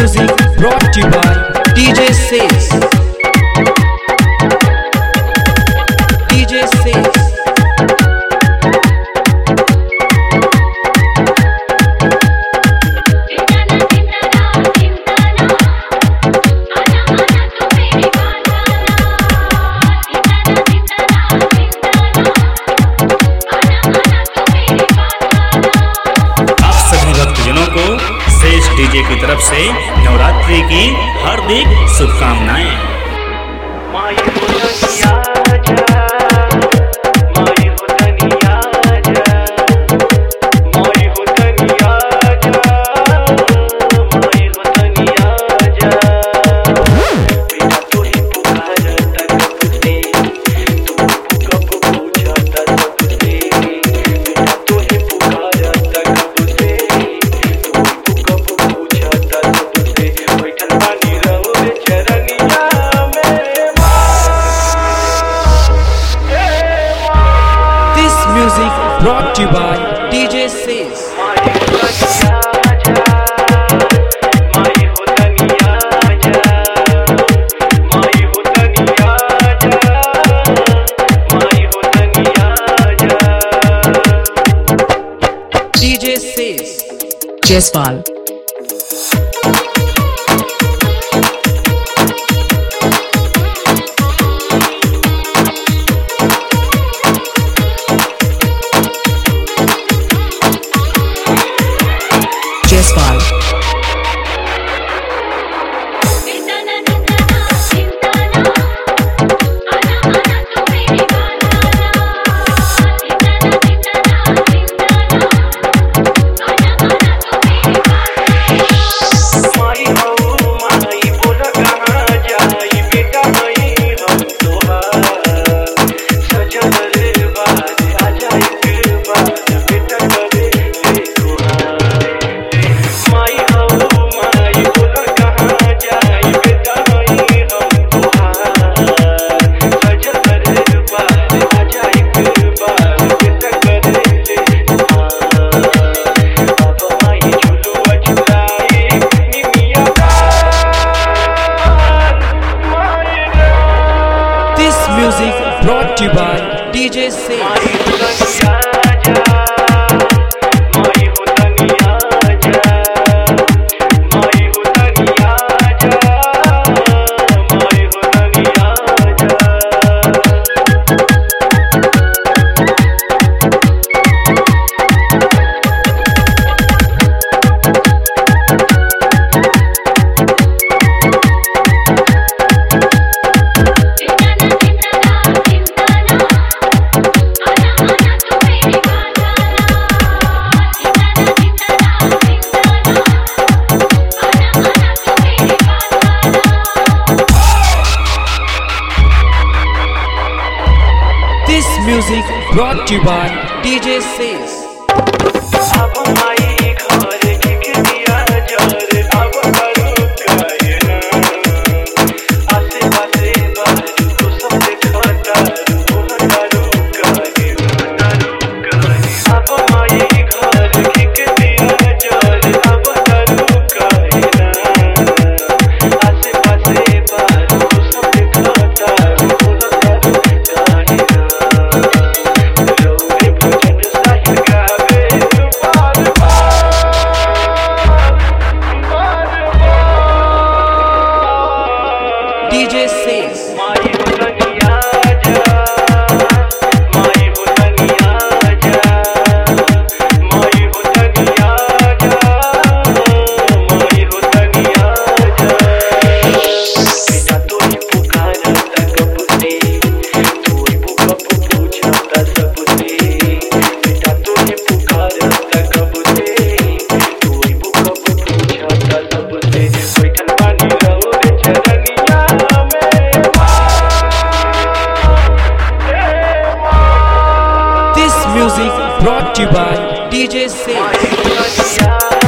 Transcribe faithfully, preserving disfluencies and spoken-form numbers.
music brought to you by D J Says. D J Says. Says DJ की तरफ से नवरात्रि की हार्दिक शुभकामनाएं। Music brought to you by D J Says. D J Says. Jaspal. Jaspal. Music brought to you by D J Says. This music brought to you by D J Says. D J Says. Music brought to you by D J Says.